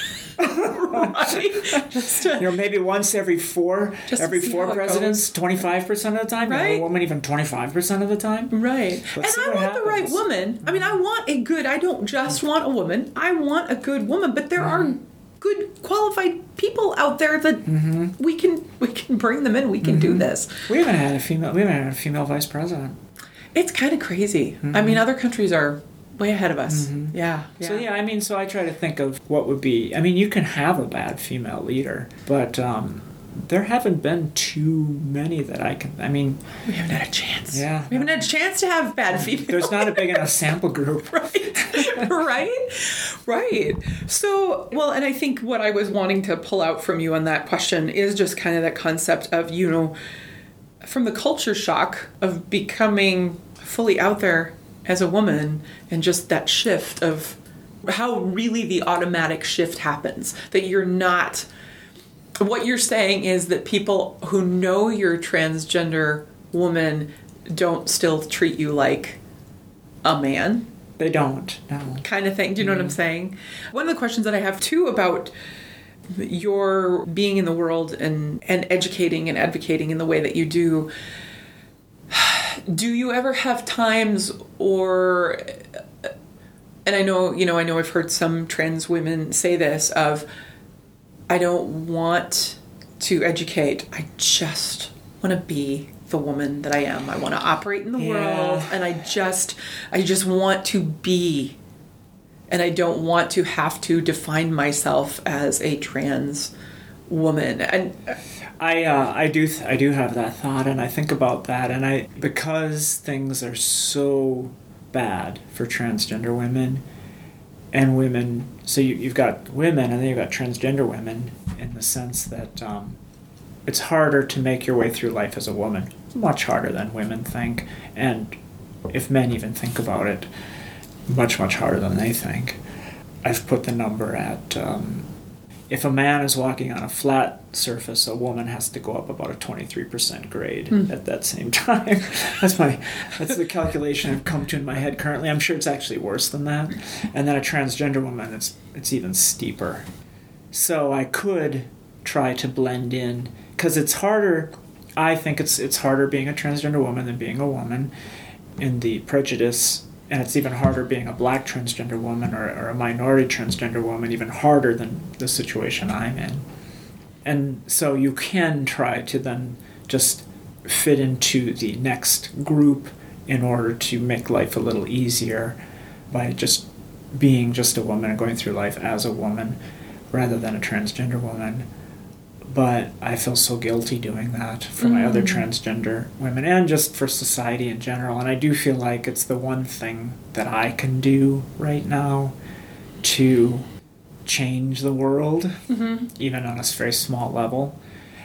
Right. Just to, maybe once every four presidents, 25% of the time. Right. A woman even 25% of the time. Right. Let's and I want the right woman. I mean, I don't just want a woman. I want a good woman, but there are good qualified people out there that we can bring them in. We can do this. We haven't had a female vice president. It's kind of crazy. I mean, other countries are way ahead of us. Yeah. So I try to think of what would be... I mean, you can have a bad female leader, but there haven't been too many that I can... I mean... We haven't had a chance. Yeah. We haven't had a chance to have bad female There's not a big enough sample group. Right. So, well, and I think what I was wanting to pull out from you on that question is just kind of that concept of, from the culture shock of becoming fully out there as a woman, and just that shift of how really the automatic shift happens, that you're not... What you're saying is that people who know you're a transgender woman don't still treat you like a man. They don't, no. Kind of thing. Do you know what I'm saying? One of the questions that I have too about your being in the world and educating and advocating in the way that you do, do you ever have times and I know I've heard some trans women say this of, I don't want to educate, I just want to be the woman that I am. I want to operate in the world, and I just want to be, and I don't want to have to define myself as a trans woman. And I do have that thought, and I think about that, and because things are so bad for transgender women and women, so you've got women and then you've got transgender women, in the sense that it's harder to make your way through life as a woman. It's much harder than women think, and if men even think about it, much harder than they think. I've put the number at if a man is walking on a flat surface, a woman has to go up about a 23% grade at that same time. That's the calculation I've come to in my head currently. I'm sure it's actually worse than that. And then a transgender woman, it's even steeper. So I could try to blend in, because it's harder. I think it's harder being a transgender woman than being a woman in the prejudice. And it's even harder being a black transgender woman or a minority transgender woman, even harder than the situation I'm in. And so you can try to then just fit into the next group in order to make life a little easier by just being just a woman and going through life as a woman rather than a transgender woman. But I feel so guilty doing that for my other transgender women and just for society in general. And I do feel like it's the one thing that I can do right now to change the world, even on a very small level.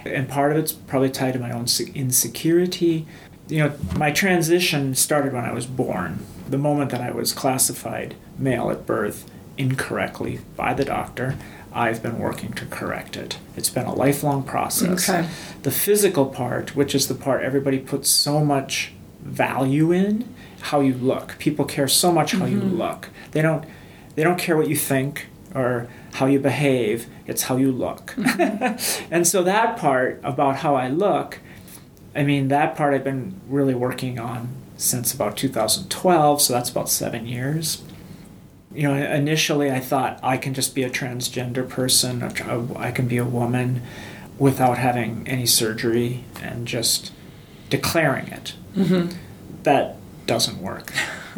And part of it's probably tied to my own insecurity. My transition started when I was born. The moment that I was classified male at birth incorrectly by the doctor, I've been working to correct it. It's been a lifelong process. Okay. The physical part, which is the part everybody puts so much value in, how you look. People care so much how you look. They don't care what you think or how you behave. It's how you look. And so that part about how I look, that part I've been really working on since about 2012, so that's about 7 years. Initially I thought I can just be a transgender person, I can be a woman without having any surgery and just declaring it. That doesn't work.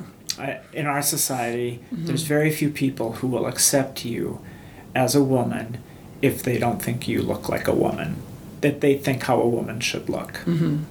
In our society, there's very few people who will accept you as a woman if they don't think you look like a woman, that they think how a woman should look.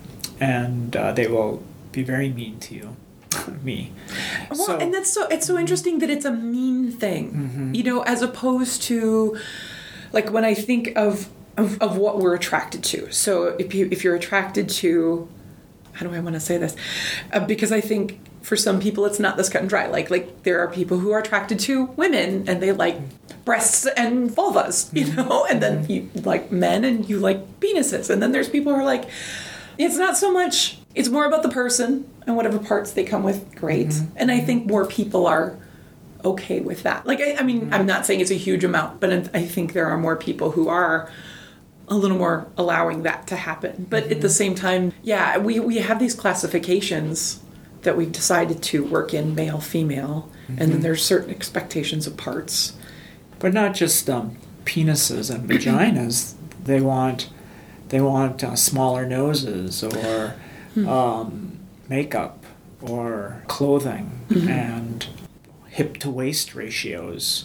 And they will be very mean to you. Me. Well, and it's so interesting that it's a mean thing, as opposed to, like, when I think of what we're attracted to. So if you're attracted to, how do I want to say this? Because I think for some people it's not this cut and dry. Like there are people who are attracted to women and they like breasts and vulvas, and then you like men and you like penises. And then there's people who are like, it's not so much, it's more about the person and whatever parts they come with, great. And I think more people are okay with that. Like, I'm not saying it's a huge amount, but I think there are more people who are a little more allowing that to happen. But at the same time, yeah, we have these classifications that we've decided to work in, male, female, and then there's certain expectations of parts. But not just penises and vaginas. They want smaller noses or makeup or clothing and hip to waist ratios.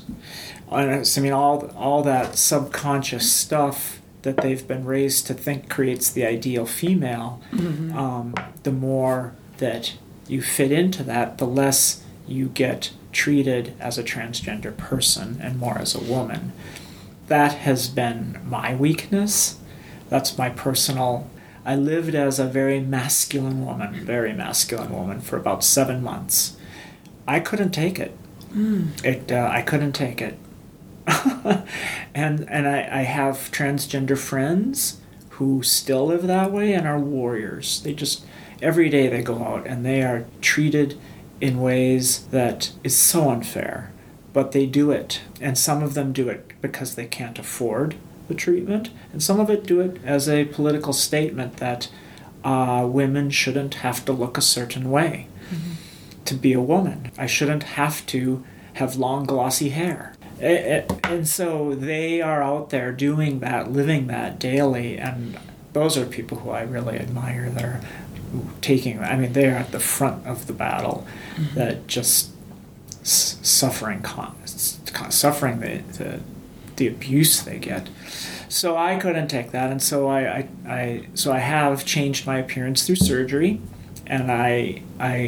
All that subconscious stuff that they've been raised to think creates the ideal female. The more that you fit into that, the less you get treated as a transgender person and more as a woman. That has been my weakness. That's my personal... I lived as a very masculine woman for about 7 months. I couldn't take it. I couldn't take it. and I have transgender friends who still live that way and are warriors. They just, every day they go out and they are treated in ways that is so unfair. But they do it. And some of them do it because they can't afford the treatment, and some of it do it as a political statement that women shouldn't have to look a certain way to be a woman. I shouldn't have to have long glossy hair. And so they are out there doing that, living that daily, and those are people who I really admire. They're taking, they're at the front of the battle, that just suffering the abuse they get. So I couldn't take that, and so I have changed my appearance through surgery, and I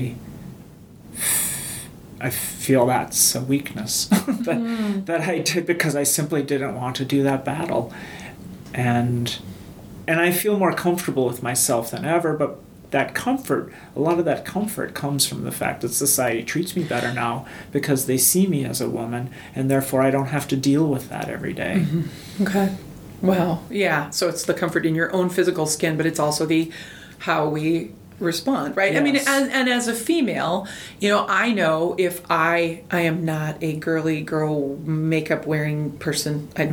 feel that's a weakness that I did because I simply didn't want to do that battle, and I feel more comfortable with myself than ever. But that comfort, a lot of that comfort comes from the fact that society treats me better now because they see me as a woman, and therefore I don't have to deal with that every day. Okay. Well, yeah. So it's the comfort in your own physical skin, but it's also the how we respond, right? Yes. And as a female, I know if I am not a girly girl makeup wearing person. I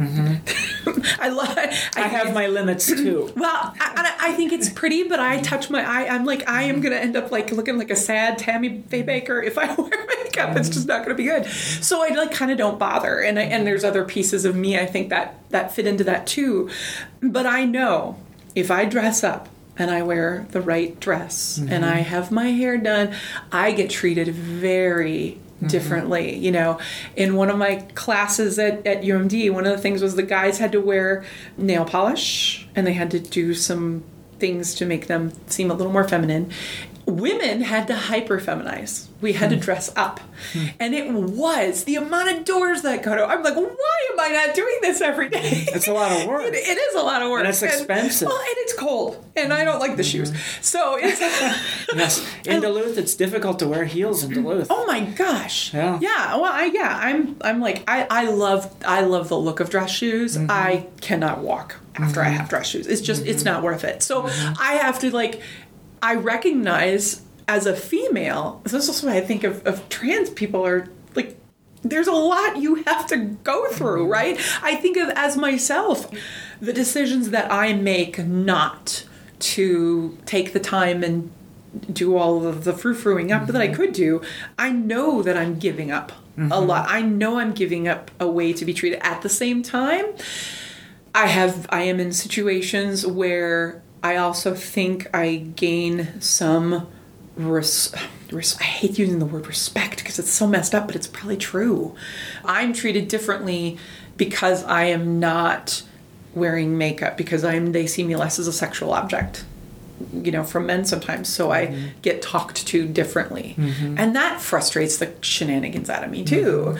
have my limits too. Well, I think it's pretty, but I touch my eye. I'm like, I am going to end up like looking like a sad Tammy Faye Baker if I wear makeup. It's just not going to be good. So I kind of don't bother. And there's other pieces of me, I think that fit into that too. But I know if I dress up and I wear the right dress and I have my hair done, I get treated very differently. In one of my classes at UMD, one of the things was the guys had to wear nail polish and they had to do some things to make them seem a little more feminine. Women had to hyper-feminize. We had to dress up. And it was the amount of doors that got out. I'm like, why am I not doing this every day? It's a lot of work. It is a lot of work. And it's expensive. And it's cold. And I don't like the shoes. So it's... Yes. In Duluth, it's difficult to wear heels in Duluth. Oh my gosh. Yeah. Yeah. Well, I'm like, I love the look of dress shoes. I cannot walk after I have dress shoes. It's just, it's not worth it. So I have to like... I recognize as a female, this is also what I think of trans people are like, there's a lot you have to go through, right? I think of as myself, the decisions that I make not to take the time and do all of the frou-frouing up that I could do. I know that I'm giving up a lot. I know I'm giving up a way to be treated. At the same time, I am in situations where I also think I gain some I hate using the word respect because it's so messed up, but it's probably true. I'm treated differently because I am not wearing makeup, because they see me less as a sexual object, from men sometimes. So I get talked to differently. And that frustrates the shenanigans out of me too,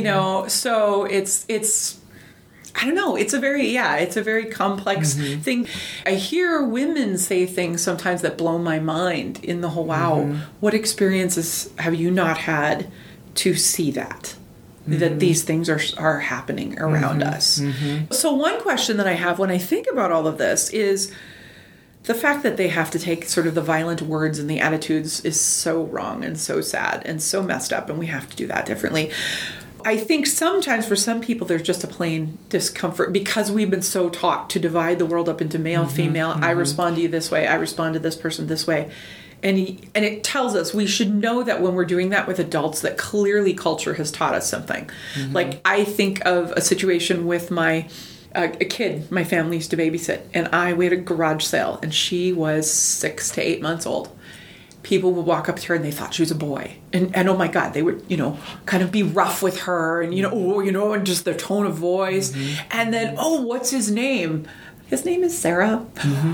so it's I don't know. It's a very complex thing. I hear women say things sometimes that blow my mind in the whole, wow, what experiences have you not had to see that these things are happening around us? So one question that I have when I think about all of this is the fact that they have to take sort of the violent words and the attitudes is so wrong and so sad and so messed up, and we have to do that differently. I think sometimes for some people there's just a plain discomfort because we've been so taught to divide the world up into male, female. I respond to you this way. I respond to this person this way. And it tells us we should know that when we're doing that with adults that clearly culture has taught us something. Like I think of a situation with a kid my family used to babysit, and we had a garage sale, and she was 6 to 8 months old. People would walk up to her and they thought she was a boy. And oh my God, they would, kind of be rough with her and, and just their tone of voice. And then, what's his name? His name is Sarah.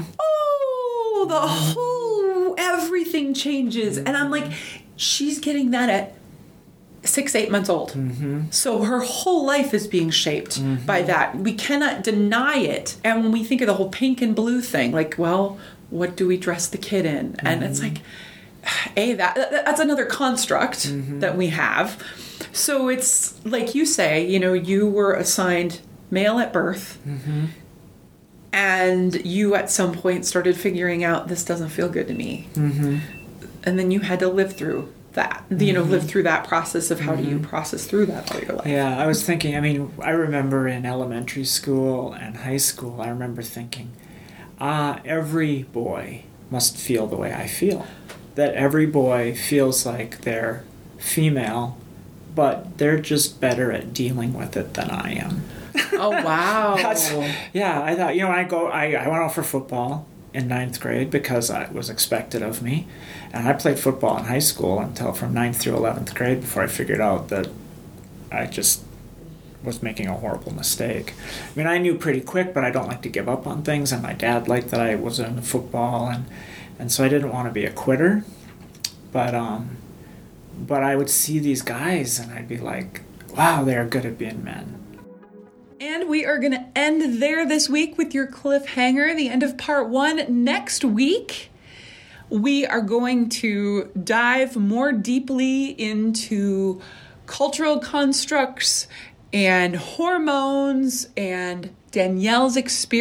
Oh, the whole, everything changes. And I'm like, she's getting that at 6, 8 months old. So her whole life is being shaped by that. We cannot deny it. And when we think of the whole pink and blue thing, like, well, what do we dress the kid in? And it's like, that's another construct that we have. So it's like you say, you were assigned male at birth, and you at some point started figuring out this doesn't feel good to me, and then you had to live through that, live through that process of how do you process through that all your life. Yeah, I was thinking, I remember in elementary school and high school, I remember thinking, every boy must feel the way I feel. That every boy feels like they're female, but they're just better at dealing with it than I am. Oh, wow. I thought, I went out for football in 9th grade because it was expected of me. And I played football in high school until from 9th through 11th grade before I figured out that I just was making a horrible mistake. I knew pretty quick, but I don't like to give up on things, and my dad liked that I was into football, and so I didn't want to be a quitter. But I would see these guys, and I'd be like, wow, they're good at being men. And we are going to end there this week with your cliffhanger, the end of part 1. Next week, we are going to dive more deeply into cultural constructs and hormones and Danielle's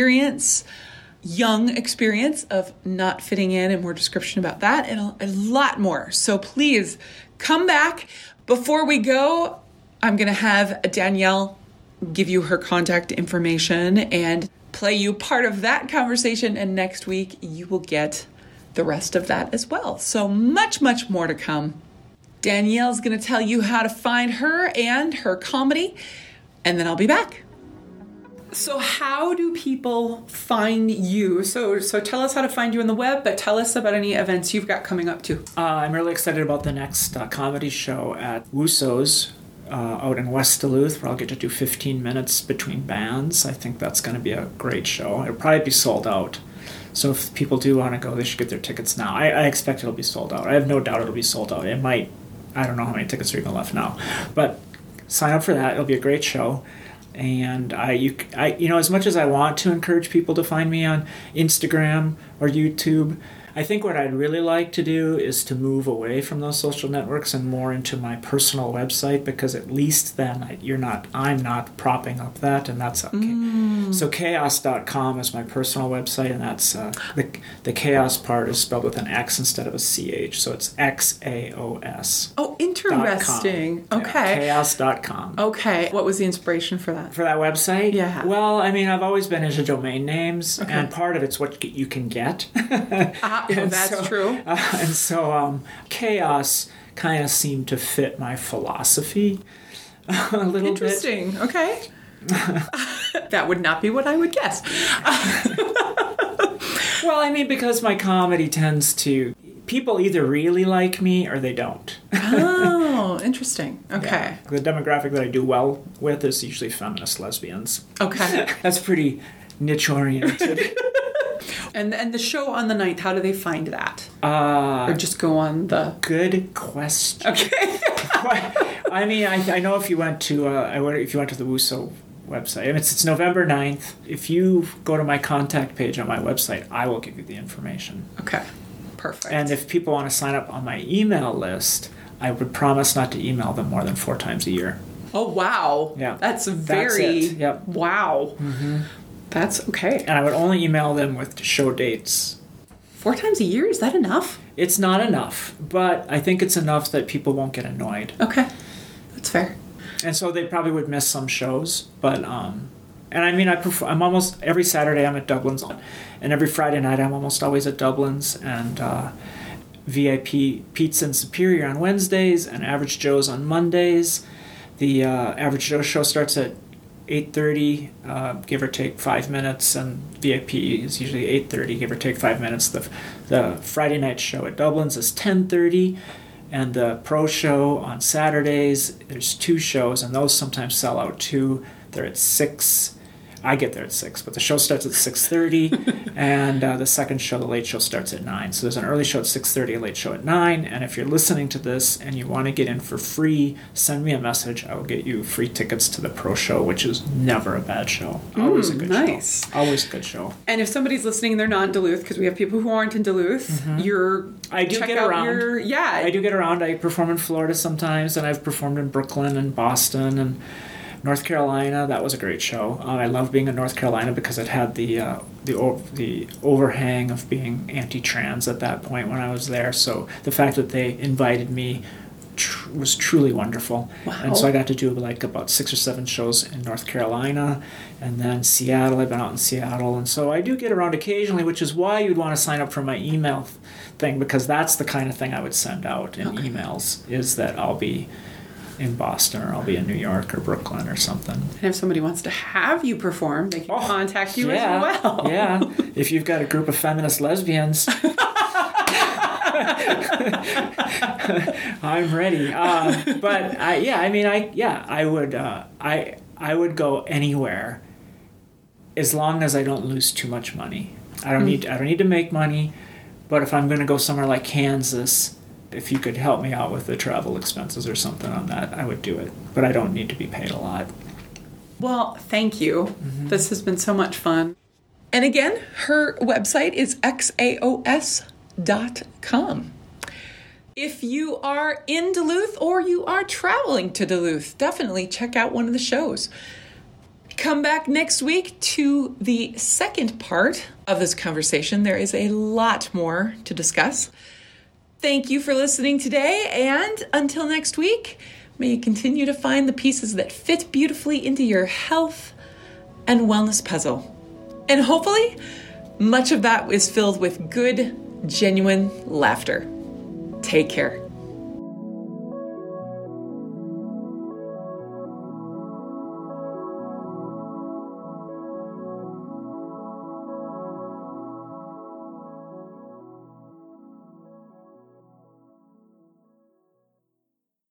young experience of not fitting in, and more description about that and a lot more. So please come back. Before we go, I'm going to have Danielle give you her contact information and play you part of that conversation. And next week, you will get the rest of that as well. So much, much more to come. Danielle's going to tell you how to find her and her comedy, and then I'll be back. So how do people find you? So tell us how to find you on the web, but tell us about any events you've got coming up too. I'm really excited about the next comedy show at Wusso's out in West Duluth, where I'll get to do 15 minutes between bands. I think that's going to be a great show. It'll probably be sold out. So if people do want to go, they should get their tickets now. I expect it'll be sold out. I have no doubt it'll be sold out. It might. I don't know how many tickets are even left now, but sign up for that. It'll be a great show. And as much as I want to encourage people to find me on Instagram or YouTube, I think what I'd really like to do is to move away from those social networks and more into my personal website, because at least then I'm not propping up that, and that's okay. So chaos.com is my personal website, and that's the chaos part is spelled with an X instead of a CH, so it's XAOS. Oh, interesting. Okay. Chaos.com. Okay. What was the inspiration for that? For that website? Yeah. Well, I mean, I've always been into domain names, and part of it's what you can get. That's true. And so chaos kind of seemed to fit my philosophy a little Interesting. Bit. Okay. That would not be what I would guess. Well, I mean, because my comedy tends to... People either really like me or they don't. Oh, interesting. Okay. Yeah. The demographic that I do well with is usually feminist lesbians. Okay. That's pretty niche-oriented. And the show on the 9th, how do they find that? Or just go on the... Good question. Okay. I mean, I know if you went to the WUSO website, and it's November 9th. If you go to my contact page on my website, I will give you the information. Okay. Perfect. And if people want to sign up on my email list, I would promise not to email them more than 4 times a year. Oh, wow. Yeah. That's it. Yep. Wow. Mm-hmm. That's okay. And I would only email them with show dates. 4 times a year? Is that enough? It's not enough, but I think it's enough that people won't get annoyed. Okay. That's fair. And so they probably would miss some shows, but and I mean, I'm almost every Saturday I'm at Dublin's, and every Friday night I'm almost always at Dublin's, and VIP Pizza and Superior on Wednesdays, and Average Joe's on Mondays. The Average Joe show starts at 8:30, give or take 5 minutes, and VIP is usually 8:30, give or take 5 minutes. The Friday night show at Dublin's is 10:30, and the Pro show on Saturdays, there's 2 shows, and those sometimes sell out too. They're at 6. I get there at 6, but the show starts at 6:30, and the second show, the late show, starts at 9. So there's an early show at 6:30, a late show at 9, and if you're listening to this and you want to get in for free, send me a message. I will get you free tickets to the Pro show, which is never a bad show. Always a good nice. show. Always a good show. And if somebody's listening and they're not in Duluth, because we have people who aren't in Duluth, I do get around. I do get around. I perform in Florida sometimes, and I've performed in Brooklyn and Boston and North Carolina. That was a great show. I love being in North Carolina because it had the overhang of being anti-trans at that point when I was there. So the fact that they invited me was truly wonderful. Wow. And so I got to do about 6 or 7 shows in North Carolina, and then Seattle. I've been out in Seattle, and so I do get around occasionally, which is why you'd want to sign up for my email thing, because that's the kind of thing I would send out in emails, is that I'll be in Boston, or I'll be in New York or Brooklyn or something. And if somebody wants to have you perform, they can contact you as well. Yeah, if you've got a group of feminist lesbians, I'm ready. But I would go anywhere as long as I don't lose too much money. I don't need to make money, but if I'm going to go somewhere like Kansas, if you could help me out with the travel expenses or something on that, I would do it. But I don't need to be paid a lot. Well, thank you. Mm-hmm. This has been so much fun. And again, her website is xaos.com. If you are in Duluth or you are traveling to Duluth, definitely check out one of the shows. Come back next week to the second part of this conversation. There is a lot more to discuss. Thank you for listening today, and until next week, may you continue to find the pieces that fit beautifully into your health and wellness puzzle. And hopefully, much of that is filled with good, genuine laughter. Take care.